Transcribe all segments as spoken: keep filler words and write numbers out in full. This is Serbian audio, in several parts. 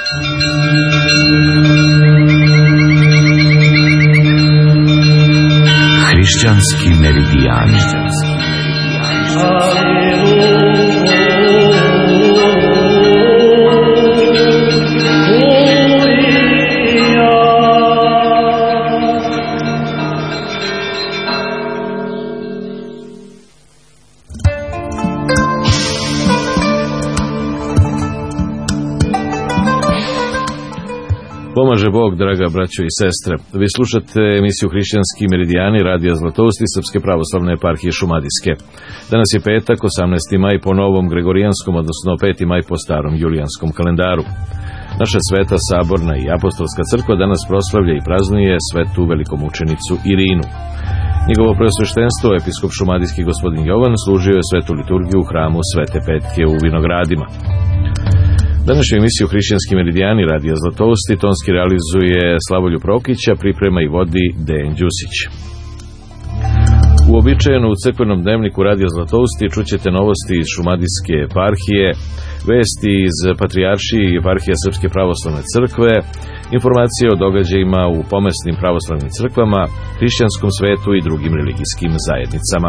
Hrišćanski meridijani. Pomaže Bog, draga braćo i sestre. Vi slušate emisiju Hrišćanski meridijani radija Zlatovosti Srpske pravoslavne eparhije Šumadijske. Danas je petak, osamnaesti maj po novom gregorijanskom, odnosno peti maj po starom julijanskom kalendaru. Naša sveta, saborna i apostolska crkva danas proslavlja i praznuje svetu velikomučenicu Irinu. Njegovo preosveštenstvo, episkop šumadijski gospodin Jovan, služio je svetu liturgiju u hramu Svete Petke u Vinogradima. Današnju emisiju Hrišćanski meridijani radija Zlatovosti tonski realizuje Slavolju Prokića, priprema i vodi Dejan Đusić. Uobičajeno u crkvenom dnevniku radija Zlatovosti čućete novosti iz Šumadijske eparhije, vesti iz Patrijaršije i eparhije Srpske pravoslavne crkve, informacije o događajima u pomesnim pravoslavnim crkvama, hrišćanskom svetu i drugim religijskim zajednicama.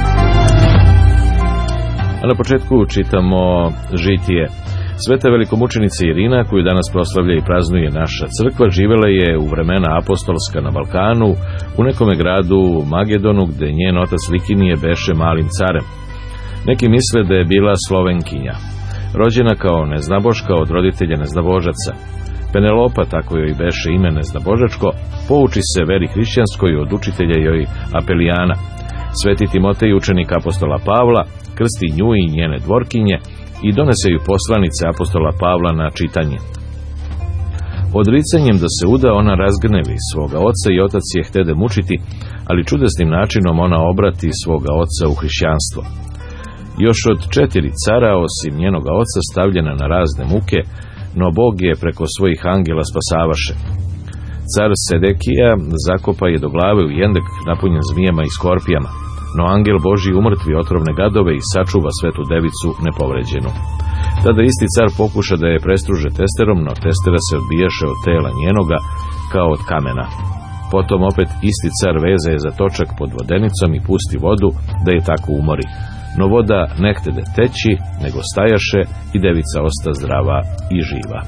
A na početku čitamo žitije. Sveta velikomučenica Irina, koju danas proslavlja i praznuje naša crkva, živela je u vremena apostolska na Balkanu, u nekome gradu Magedonu, gde njen otac Likinije beše malim carem. Neki misle da je bila Slovenkinja, rođena kao neznaboška od roditelja neznabožaca. Penelopa, tako joj beše ime neznabožačko, pouči se veri hrišćanskoj od učitelja joj Apelijana. Sveti Timotej, učenik apostola Pavla, krsti nju i njene dvorkinje i donese ju poslanice apostola Pavla na čitanje. Odricanjem da se uda, ona razgnevi svoga oca i otac je htede mučiti, ali čudesnim načinom ona obrati svoga oca u hrišćanstvo. Još od četiri cara, osim njenoga oca, stavljena na razne muke, no Bog je preko svojih angela spasavaše. Car Sedekija zakopa je do glave u jendek napunjen zmijama i skorpijama, no angel Božji umrtvi otrovne gadove i sačuva svetu devicu nepovređenu. Tada isti car pokuša da je prestruže testerom, no testera se odbijaše od tela njenoga kao od kamena. Potom opet isti car veze je za točak pod vodenicom i pusti vodu da je tako umori. No voda ne htede teći, nego stajaše i devica osta zdrava i živa.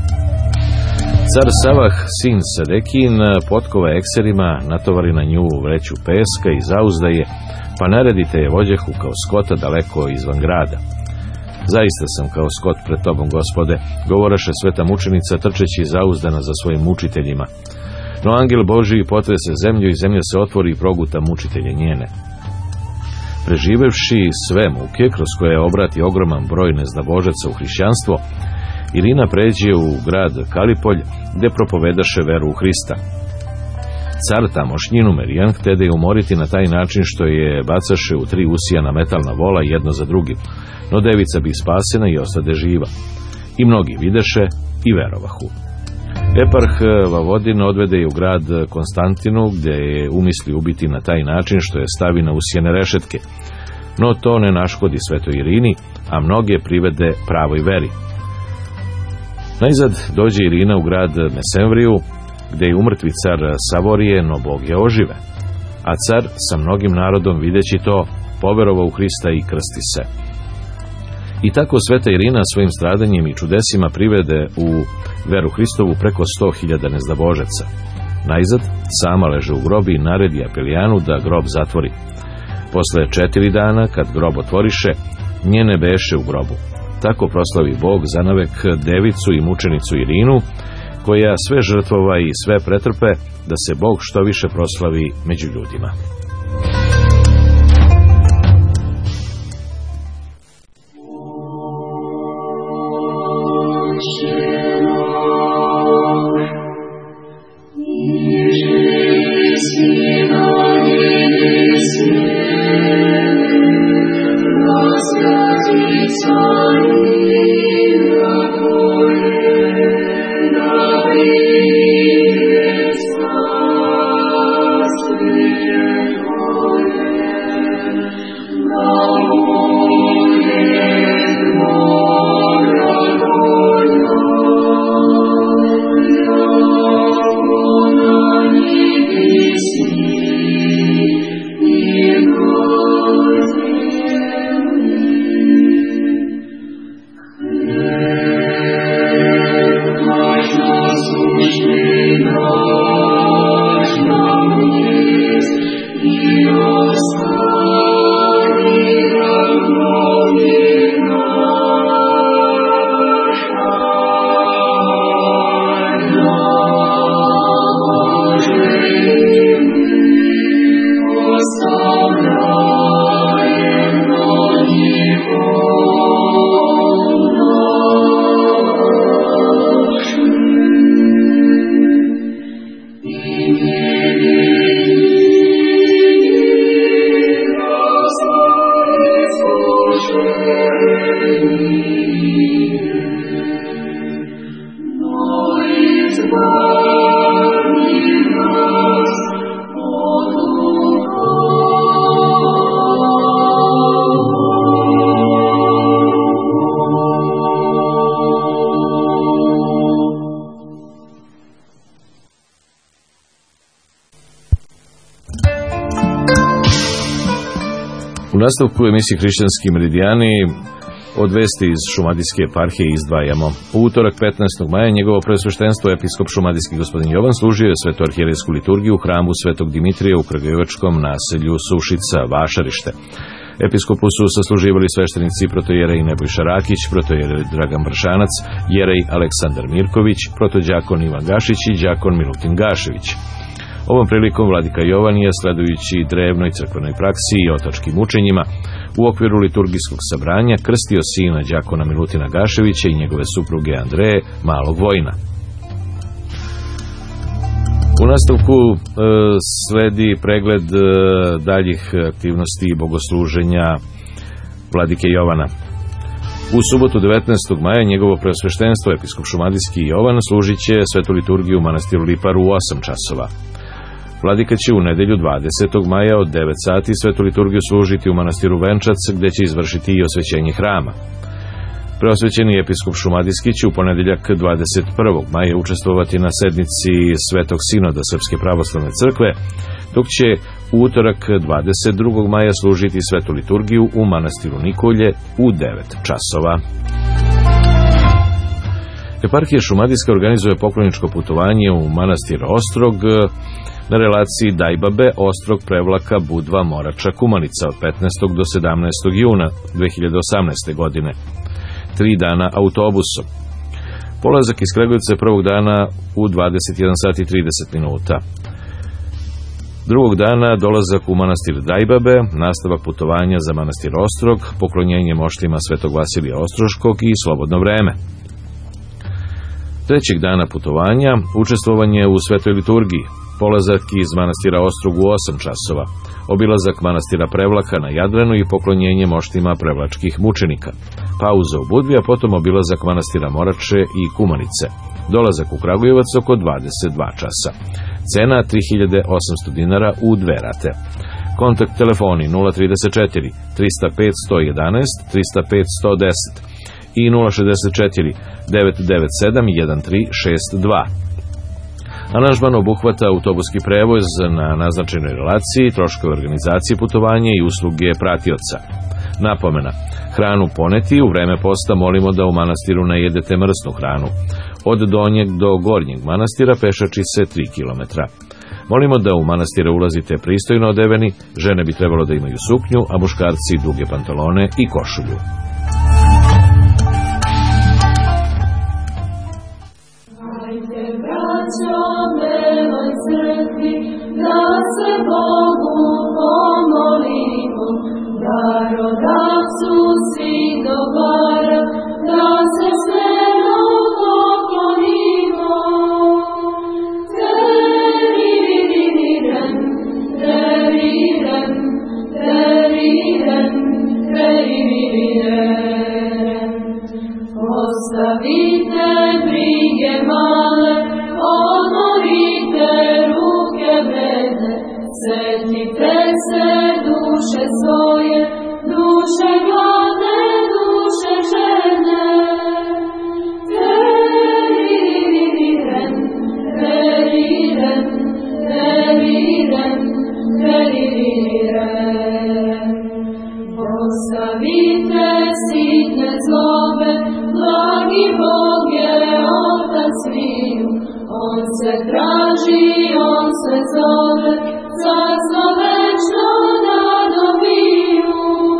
Car Savah, sin Sedekin, potkova ekserima, natovari na nju vreću peska i zauzda je, pa naredite je vođehu kao skota daleko izvan grada. Zaista sam kao skot pred tobom, Gospode, govoraše sveta mučenica trčeći zauzdana za svojim mučiteljima. No angel Božiji potrese zemlju i zemlja se otvori i proguta mučitelje njene. Preživevši sve muke, kroz koje obrati ogroman broj neznabožaca u hrišćanstvo, Irina pređe u grad Kalipolj, gde propovedaše veru u Hrista. Car tamošnjinu Merijan htede je umoriti na taj način što je bacaše u tri usijana metalna vola jedno za drugim, no devica bi spasena i ostade živa. I mnogi videše i verovahu. Eparh Vavodin odvede je u grad Konstantinu, gde je umisli ubiti na taj način što je stavi na usijane rešetke. No to ne naškodi svetoj Irini, a mnoge privede pravoj veri. Najzad dođe Irina u grad Mesemvriju, gde je umrtvi car Savorije, no Bog je ožive. A car sa mnogim narodom videći to, poverovao u Hrista i krsti se. I tako sveta Irina svojim stradanjem i čudesima privede u veru Hristovu preko sto hiljada neznabožaca. Najzad sama leže u grobi i naredi Apelijanu da grob zatvori. Posle četiri dana, kad grob otvoriše, njene beše u grobu. Tako proslavi Bog zanavek devicu i mučenicu Irinu, koja sve žrtvova i sve pretrpe, da se Bog što više proslavi među ljudima. Oh nastavku emisije Hrišćanski meridijani od vesti iz Šumadijske eparhije izdvajamo. U utorak petnaestog maja njegovo preosveštenstvo episkop šumadijski gospodin Jovan služio je svetoarhijerejsku liturgiju u hramu Svetog Dimitrija u kragujevačkom naselju Sušica, Vašarište. Episkopu su sasluživali sveštenici protojerej Nebojša Rakić, protojerej Dragan Bršanac, jerej Aleksandar Mirković, protođakon Ivan Gašić i đakon Milutin Gašević. Ovom prilikom vladika Jovan je, sledujući drevnoj crkvenoj praksi i otačkim učenjima, u okviru liturgijskog sabranja krstio sina đakona Milutina Gaševića i njegove supruge Andreje, malog Vojina. U nastavku e, sledi pregled e, daljih aktivnosti i bogosluženja vladike Jovana. U subotu devetnaestog maja njegovo preosveštenstvo episkop šumadijski Jovan služit će svetu liturgiju u manastiru Lipar u osam časova. Vladika će u nedelju dvadesetog maja od devet sati svetu liturgiju služiti u manastiru Venčac, gde će izvršiti i osvećenje hrama. Preosvećeni episkop šumadijski će u ponedeljak dvadeset prvog maja učestvovati na sednici Svetog sinoda Srpske pravoslavne crkve, dok će u utorak dvadeset drugog maja služiti svetu liturgiju u manastiru Nikolje u devet časova. Eparhija šumadijska organizuje pokloničko putovanje u manastir Ostrog na relaciji Dajbabe, Ostrog, Prevlaka, Budva, Morača, Kumanica od petnaestog do sedamnaestog juna dve hiljade osamnaeste. godine. Tri dana autobusom. Polazak iz Kragujevca je prvog dana u dvadeset jedan sat i trideset minuta. Drugog dana dolazak u manastir Dajbabe, nastavak putovanja za manastir Ostrog, poklonjenje moštima Svetog Vasilija Ostroškog i slobodno vreme. Trećeg dana putovanja, učestvovanje u svetoj liturgiji, polazak iz manastira Ostrog u osam časova, obilazak manastira Prevlaka na Jadranu i poklonjenje moštima prevlačkih mučenika, pauza u Budvi, a potom obilazak manastira Morače i Kumanice, dolazak u Kragujevac oko dvadeset dva časa. Cena tri hiljade osamsto dinara u dve rate. Kontakt telefoni nula trideset četiri trista pet sto jedanaest trista pet sto deset i nula šezdeset četiri devet devet sedam jedan tri šest dva. Aranžman obuhvata autobuski prevoz na naznačenoj relaciji, troškove organizacije putovanja i usluge pratioca. Napomena: hranu poneti u vreme posta molimo da u manastiru ne jedete mrsnu hranu. Od donjeg do gornjeg manastira pešači se tri kilometra. Molimo da u manastire ulazite pristojno odeveni, žene bi trebalo da imaju suknju, a muškarci duge pantalone i košulju. Da se Bogu pomolimo, darodavcu svih dobara, da se smelo poklonimo. Teririren, teririren, teririren, teririren. Ostavite brige male, odmorite ruke bedne, setite se duše svoje, duše gladne, duše žene. Teririren, teririren, teririren, teririren. Ostavite sitne zlobe, blagi Bog je Otac sviju. On se traži, on se zove, carstvo večno da dobiju.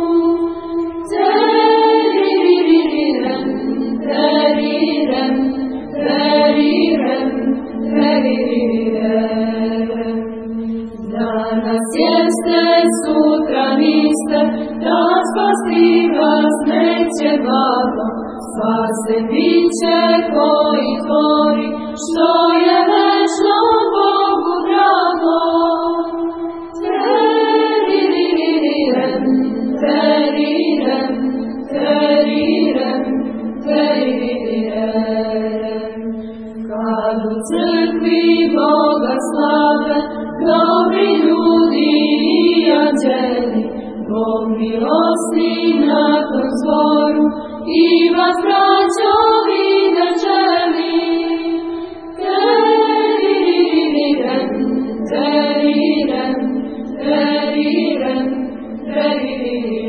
Teririren, teririren, teririren, teririren. Danas jeste, sutra niste, da spasti vas neće babo, spase biće koji tvori, što je večno Bogu drago. Teririren, teririren, teririren, teririren. Kad u crkvi Boga slave, dobri ljudi i anđeli, Bog milosni na tom zboru, i vas braćo vide želi. Teririren, teririren, teririren, teririren.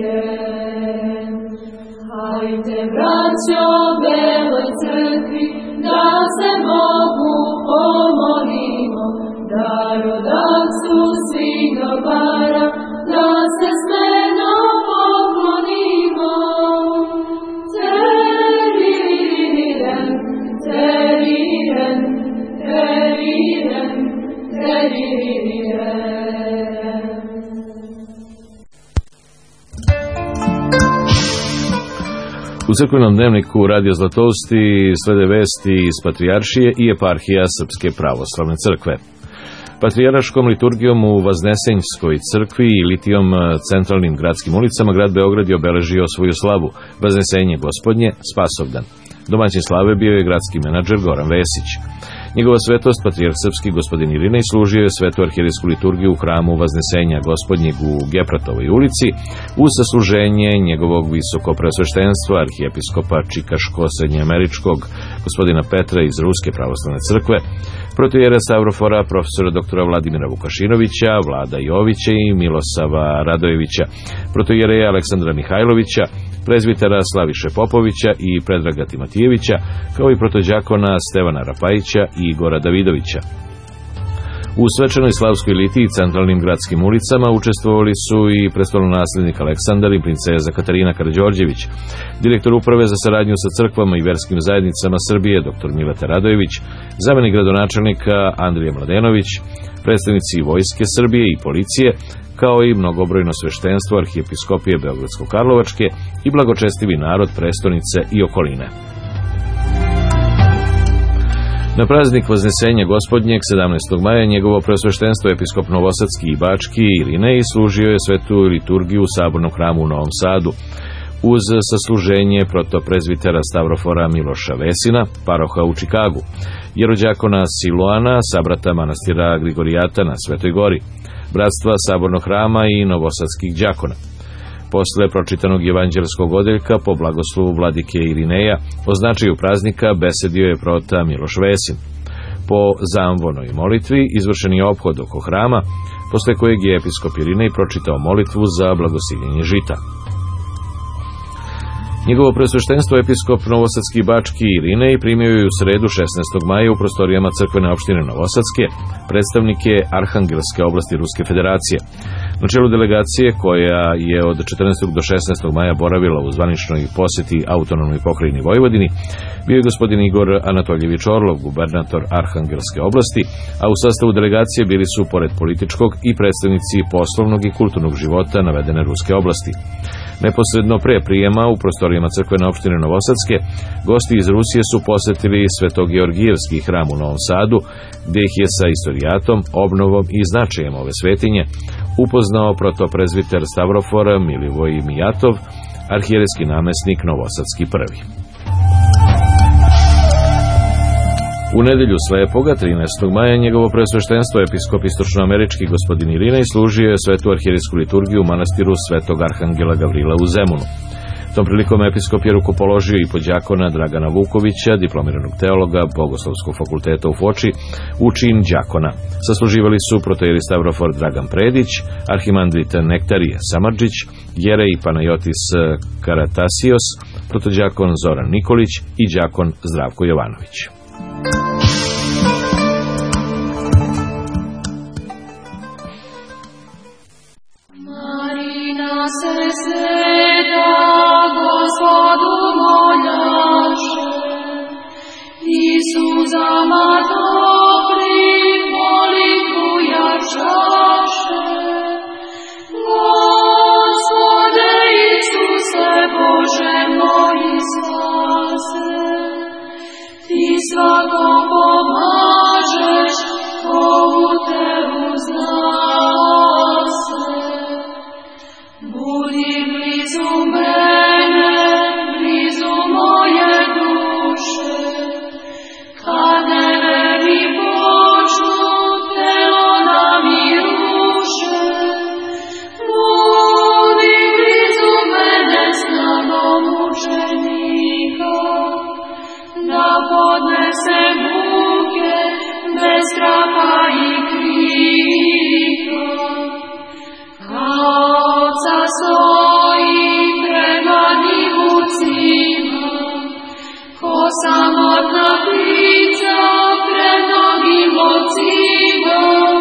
U crkvenom dnevniku Radio Zlatousti slede vesti iz Patrijaršije i Eparhija Srpske pravoslavne crkve. Patrijarškom liturgijom u Vaznesenjskoj crkvi i litijom centralnim gradskim ulicama grad Beograd je obeležio svoju slavu, Vaznesenje Gospodnje, Spasovdan. Domaćin slave bio je gradski menadžer Goran Vesić. Njegova svetost, patrijarh srpski gospodin Irinej, služio je svetu arhijerejsku liturgiju u hramu Vaznesenja Gospodnjeg u Gepratovoj ulici uz sasluženje njegovog visokopreosveštenstva arhijepiskopa Čikaško-srednjeameričkog gospodina Petra iz Ruske pravoslavne crkve, protojera Stavrofora profesora doktora Vladimira Vukašinovića, Vlada Jovića i Milosava Radojevića, protojereja Aleksandra Mihajlovića, prezbitera Slaviše Popovića i Predraga Timatijevića, kao i protođakona Stevana Rapajića i Igora Davidovića. U svečanoj slavskoj litiji centralnim gradskim ulicama učestvovali su i prestolonaslednik Aleksandar i princeza Katarina Karađorđević, direktor uprave za saradnju sa crkvama i verskim zajednicama Srbije dr Mileta Radojević, zamenik gradonačelnika Andrija Mladenović, predstavnici Vojske Srbije i policije, kao i mnogobrojno sveštenstvo arhijepiskopije Beogradsko-Karlovačke i blagočestivi narod prestonice i okoline. Na praznik Vaznesenja Gospodnjeg sedamnaestog maja njegovo preosveštenstvo episkop Novosadski i Bački Irinej služio je svetu liturgiju u Sabornom hramu u Novom Sadu uz sasluženje protoprezbitera Stavrofora Miloša Vesina, paroha u Čikagu, jerođakona Siluana, sabrata manastira Grigorijata na Svetoj Gori, bratstva Sabornog hrama i novosadskih đakona. Posle pročitanog evanđelskog odeljka po blagoslovu vladike Irineja o značaju praznika besedio je prota Miloš Vesin. Po zamvonoj molitvi izvršen je ophod oko hrama, posle kojeg je episkop Irinej pročitao molitvu za blagosiljenje žita. Njegovo preosveštenstvo episkop Novosadski i Bački Irinej primio je u sredu šesnaestog maja u prostorijama crkvene opštine Novosadske predstavnike Arhangelske oblasti Ruske federacije. Na čelu delegacije, koja je od četrnaestog do šesnaestog maja boravila u zvaničnoj poseti autonomnoj pokrajini Vojvodini, bio je gospodin Igor Anatoljević Orlov, gubernator Arhangelske oblasti, a u sastavu delegacije bili su, pored političkog, i predstavnici poslovnog i kulturnog života navedene Ruske oblasti. Neposredno pre prijema u prostorijama crkvene opštine Novosadske, gosti iz Rusije su posetili Svetogeorgijevski hram u Novom Sadu, gde ih je sa istorijatom, obnovom i značajem ove svetinje upoznao protoprezbiter Stavrofora Milivoj Mijatov, arhijerejski namesnik Novosadski prvi. U nedelju slepoga, trinaestog maja, njegovo preosveštenstvo episkop istočnoamerički gospodin Irinej služio je svetu arhijerejsku liturgiju u manastiru Svetog Arhangela Gavrila u Zemunu. Tom prilikom episkop je rukopoložio i pođakona Dragana Vukovića, diplomiranog teologa Bogoslovskog fakulteta u Foči, u čin đakona. Sasluživali su protojeri Stavrofor Dragan Predić, arhimandrit Nektarije Samardžić, jerej Panajotis Karatasios, protođakon Zoran Nikolić i đakon Zdravko Jovanović. Marina se sveta Gospodu moljaše, Isuzama dobrih molitvu jačaše. Gospode Isuse Bože moj spase, Ti svako pomažeš, ko u Tebu znase. Budi blizu mene, blizu moje duše, kad neveri počnu telo nam i ruše. Budi blizu mene snagom učenika, da podnese muke bez straha i krika. Kao oca stoji prema divucima, ko samotna ptica pred mnogim ocima.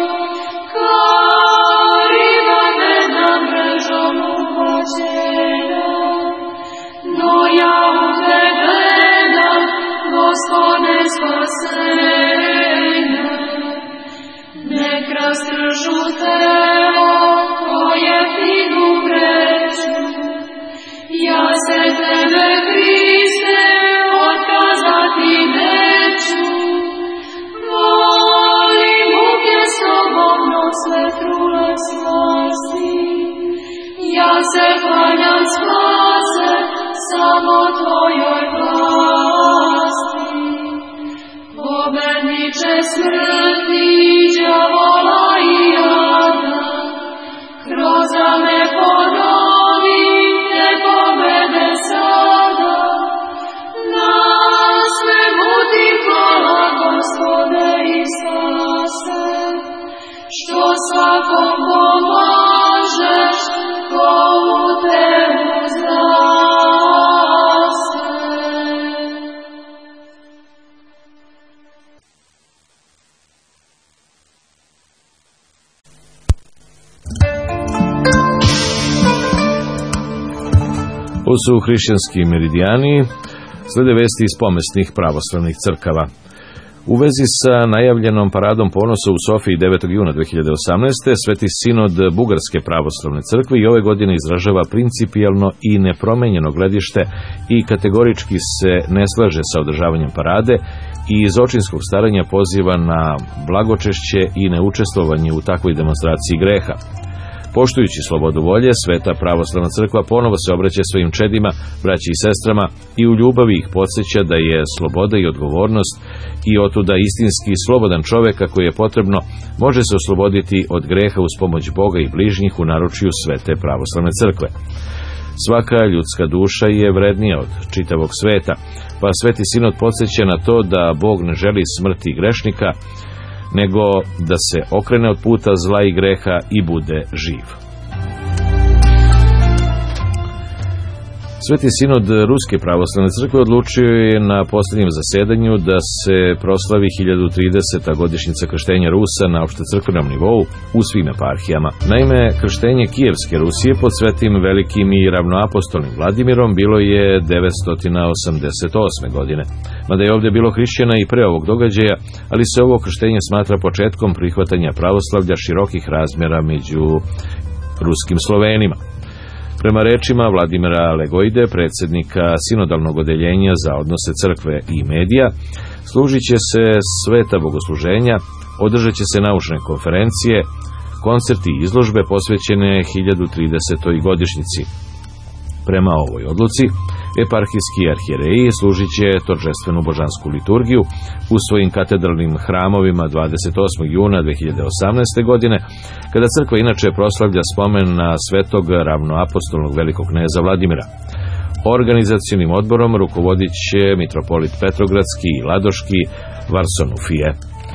Kao riba bedna mrežom uhvaćena, no ja u Tebe gledam, Gospode spasena. Nek rastržu telo, koje finu vreću. Ja se tebe, Hriste, otkazati neću. Volim muke s tobom, no sve trule spasti. Ja se klanjam spase, samo tvojoj vlasti. Pobedniče smrti, đavola i jada, kroz rame ponovi te pobede sada. Na svemu ti hvala, Gospode i spase, što svakom pomažeš, ko u tebu zraste. Ovo su hrišćanski meridijani, slede vesti iz pomesnih pravoslavnih crkava. U vezi sa najavljenom paradom ponosa u Sofiji devetog juna dve hiljade osamnaeste. Sveti sinod Bugarske pravoslavne crkve i ove godine izražava principijelno i nepromenjeno gledište i kategorički se ne slaže sa održavanjem parade i iz očinskog staranja poziva na blagočešće i neučestvovanje u takvoj demonstraciji greha. Poštujući slobodu volje, Sveta pravoslavna crkva ponovo se obraća svojim čedima, braći i sestrama i u ljubavi ih podsjeća da je sloboda i odgovornost i otuda istinski slobodan čovek, ako je potrebno, može se osloboditi od greha uz pomoć Boga i bližnjih u naručju Svete pravoslavne crkve. Svaka ljudska duša je vrednija od čitavog sveta, pa Sveti sinod podsjeća na to da Bog ne želi smrti grešnika, nego da se okrene od puta zla i greha i bude živ. Sveti sinod Ruske pravoslavne crkve odlučio je na posljednjem zasedanju da se proslavi hiljadu trideseta godišnjica krštenja Rusa na opštecrkvenom nivou u svim eparhijama. Naime, krštenje Kijevske Rusije pod svetim velikim i ravnoapostolnim Vladimirom bilo je devetsto osamdeset osme. godine. Mada je ovdje bilo hrišćana i pre ovog događaja, ali se ovo krštenje smatra početkom prihvatanja pravoslavlja širokih razmjera među ruskim Slovenima. Prema rečima Vladimira Legojde, predsjednika sinodalnog odeljenja za odnose crkve i medija, služit će se sveta bogosluženja, održat će se naučne konferencije, koncerti i izložbe posvećene hiljadu tridesetoj godišnjici. Prema ovoj odluci, eparhijski arhijereji služit će toržestvenu božansku liturgiju u svojim katedralnim hramovima dvadeset osmog juna dve hiljade osamnaeste. godine, kada crkva inače proslavlja spomen na svetog ravnoapostolnog velikog kneza Vladimira. Organizacionim odborom rukovodit će mitropolit Petrogradski i Ladoški Varsonuфije.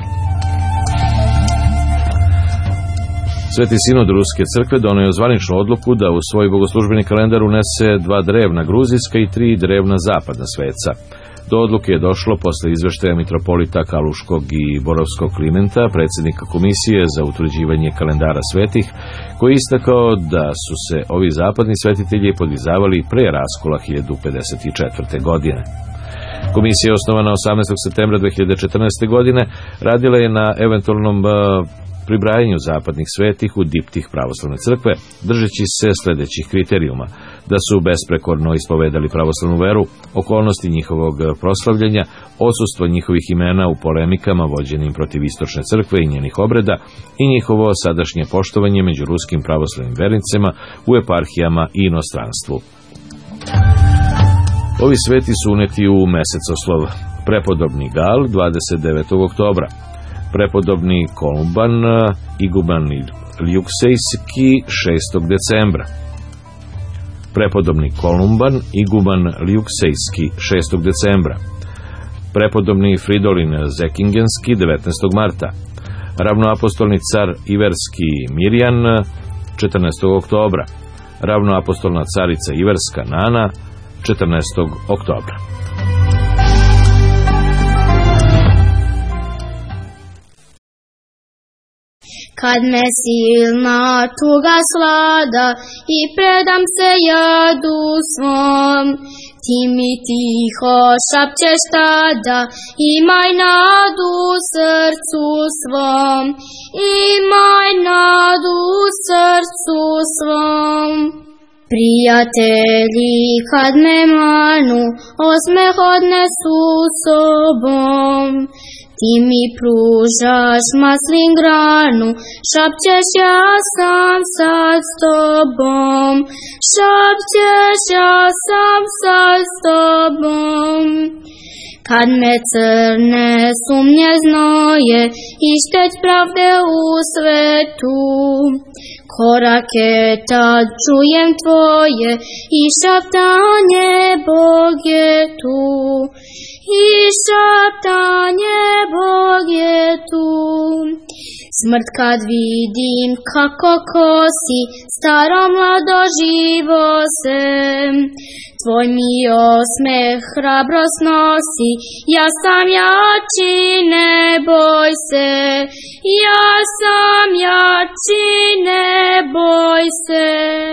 Sveti sinod Ruske crkve donio je zvaničnu odluku da u svoj bogoslužbeni kalendar unese dva drevna gruzijska i tri drevna zapadna sveca. Do odluke je došlo posle izveštaja mitropolita Kaluškog i Borovskog Klimenta, predsjednika Komisije za utvrđivanje kalendara svetih, koji je istakao da su se ovi zapadni svetitelji podvizavali pre raskola hiljadu pedeset četvrte. godine. Komisija je osnovana osamnaestog septembra dve hiljade četrnaeste. godine, radila je na eventualnom pribrajanju zapadnih svetih u diptih pravoslavne crkve, držeći se sljedećih kriterijuma: da su besprekorno ispovedali pravoslavnu veru, okolnosti njihovog proslavljanja, odsustvo njihovih imena u polemikama vođenim protiv istočne crkve i njenih obreda i njihovo sadašnje poštovanje među ruskim pravoslavnim vernicima u eparhijama i inostranstvu. Ovi sveti su uneti u mesecoslov: prepodobni Gal dvadeset devetog oktobra, prepodobni Kolumban iguman Ljuksejski šestog decembra, prepodobni Kolumban iguman Ljuksejski šestog decembra, prepodobni Fridolin Zekingenski devetnaestog marta, ravnoapostolni car Iverski Mirjan četrnaestog oktobra, ravnoapostolna carica Iverska Nana četrnaestog oktobra. Kad me silna tuga slada i predam se jadu svom, Ti mi tiho šapćeš tada, imaj nadu u srcu svom, imaj nadu u srcu svom. Prijatelji kad me manu, osmeh odnesu sobom. Ti mi pružaš maslin granu, šapćeš ja sam sad s tobom, šapćeš ja sam sad s tobom. Kad me crne sumnje znoje i šteć pravde u svetu, korake tad čujem tvoje i šaptanje Bog je tu, i šaptanje Bog je tu. Smrt kad vidim kako kosi, staro mlado živo se, tvoj mi osmeh hrabrost nosi, ja sam jači ne boj se, ja sam jači ne boj se.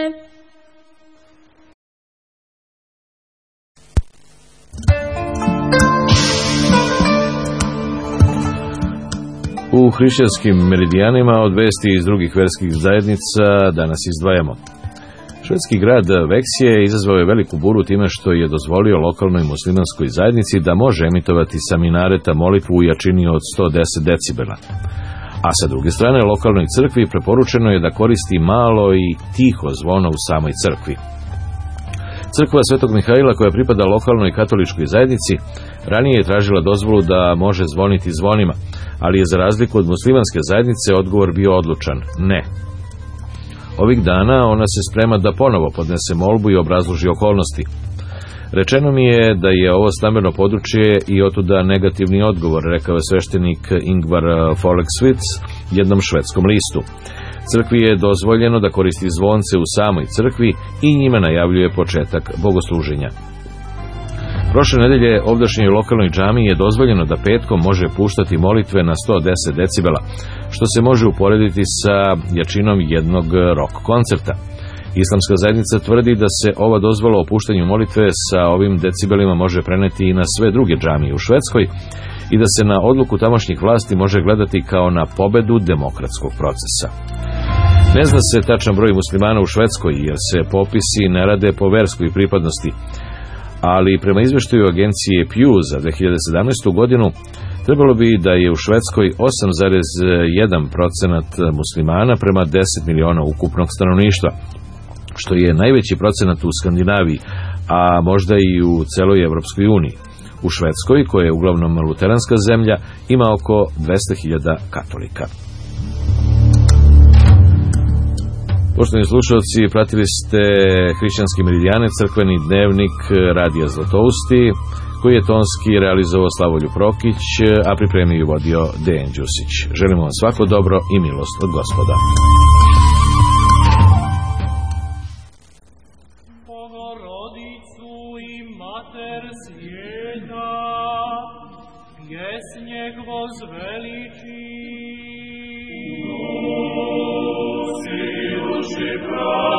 U hrišćanskim meridijanima od vesti iz drugih verskih zajednica danas izdvajamo. Švedski grad Veksije izazvao je veliku buru time što je dozvolio lokalnoj muslimanskoj zajednici da može emitovati sa minareta molitvu u jačini od sto deset decibela. A sa druge strane, lokalnoj crkvi preporučeno je da koristi malo i tiho zvono u samoj crkvi. Crkva Svetog Mihajla, koja pripada lokalnoj katoličkoj zajednici, ranije je tražila dozvolu da može zvoniti zvonima, ali je za razliku od muslimanske zajednice odgovor bio odlučan – ne. Ovih dana ona se sprema da ponovo podnese molbu i obrazloži okolnosti. Rečeno mi je da je ovo stambeno područje i otuda negativni odgovor, rekao je sveštenik Ingvar Folksvits jednom švedskom listu. Crkvi je dozvoljeno da koristi zvonce u samoj crkvi i njime najavljuje početak bogosluženja. Prošle nedelje ovdašnjoj lokalnoj džami je dozvoljeno da petkom može puštati molitve na sto deset decibela, što se može uporediti sa jačinom jednog rock koncerta. Islamska zajednica tvrdi da se ova dozvola o puštanju molitve sa ovim decibelima može preneti i na sve druge džamije u Švedskoj i da se na odluku tamošnjih vlasti može gledati kao na pobedu demokratskog procesa. Ne zna se tačan broj muslimana u Švedskoj jer se popisi ne rade po verskoj pripadnosti, ali prema izveštaju agencije Pew za dve hiljade sedamnaestu. godinu trebalo bi da je u Švedskoj osam zarez jedan procenat muslimana prema deset miliona ukupnog stanovništva, što je najveći procenat u Skandinaviji, a možda i u celoj Evropskoj uniji. U Švedskoj, koja je uglavnom luteranska zemlja, ima oko dvesta hiljada katolika. Poštovani slušalci, pratili ste Hrišćanski meridijane, crkveni dnevnik Radija Zlatousti, koji je tonski realizovao Slavoljub Prokić, a pripremio i vodio Dejan Đusić. Želimo vam svako dobro i milost od Gospoda. Bogorodicu i mater svijeta, pjesnjeg vozveliči. Duši pravi.